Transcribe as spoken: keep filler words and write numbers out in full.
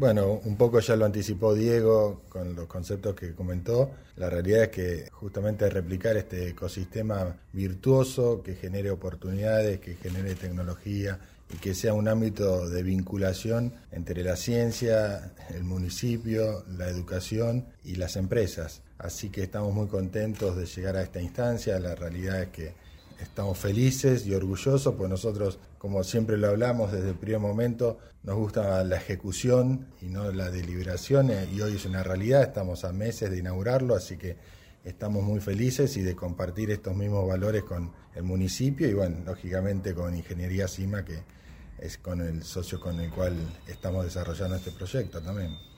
Bueno, un poco ya lo anticipó Diego con los conceptos que comentó. La realidad es que justamente replicar este ecosistema virtuoso que genere oportunidades, que genere tecnología y que sea un ámbito de vinculación entre la ciencia, el municipio, la educación y las empresas. Así que estamos muy contentos de llegar a esta instancia. La realidad es que estamos felices y orgullosos, pues nosotros, como siempre lo hablamos desde el primer momento, nos gusta la ejecución y no la deliberación, y hoy es una realidad, estamos a meses de inaugurarlo, así que estamos muy felices y de compartir estos mismos valores con el municipio y, bueno, lógicamente con Ingeniería CIMA, que es con el socio con el cual estamos desarrollando este proyecto también.